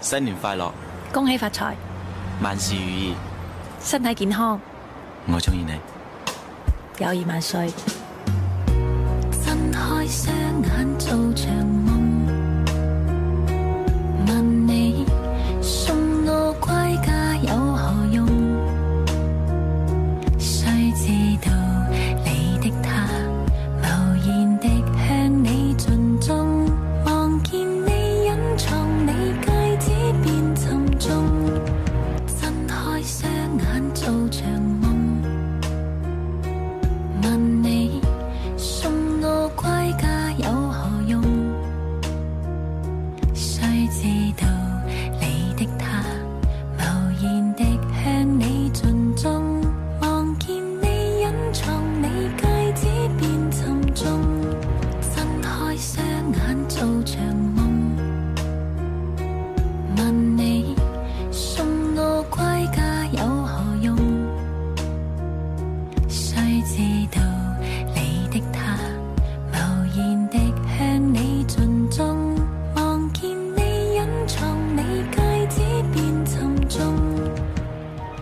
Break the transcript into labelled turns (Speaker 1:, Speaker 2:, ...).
Speaker 1: 新年快樂，
Speaker 2: 恭喜發財，
Speaker 1: 萬事如意，
Speaker 2: 身體健康，
Speaker 1: 我中意你，
Speaker 2: 友誼萬歲。
Speaker 3: 睜開雙眼做場夢，問你送我歸家有何用？誰知道你的他無言的向你盡忠，望見你隱藏你戒指變沉重，睜開雙眼做場夢，問你送我歸家有何用？誰知道你的他無言的向你盡忠，望見你隱藏你戒指變沉重，睜開雙眼做場夢，問你